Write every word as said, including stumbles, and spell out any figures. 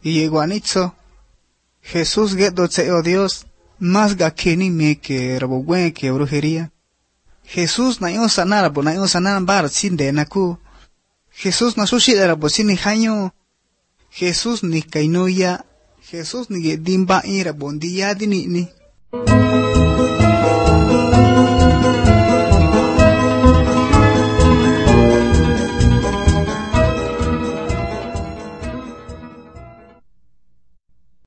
Guanitzo, Jesús gueto tseo Dios, más gakeni me que rabogüen que brujería. Jesús na yo sanar bo na yo sanar bar sin de naku. Jesús na sushi de rabo sin haño. Jesús ni kainuya. Jesús ni dimba ira bondia di ni ni.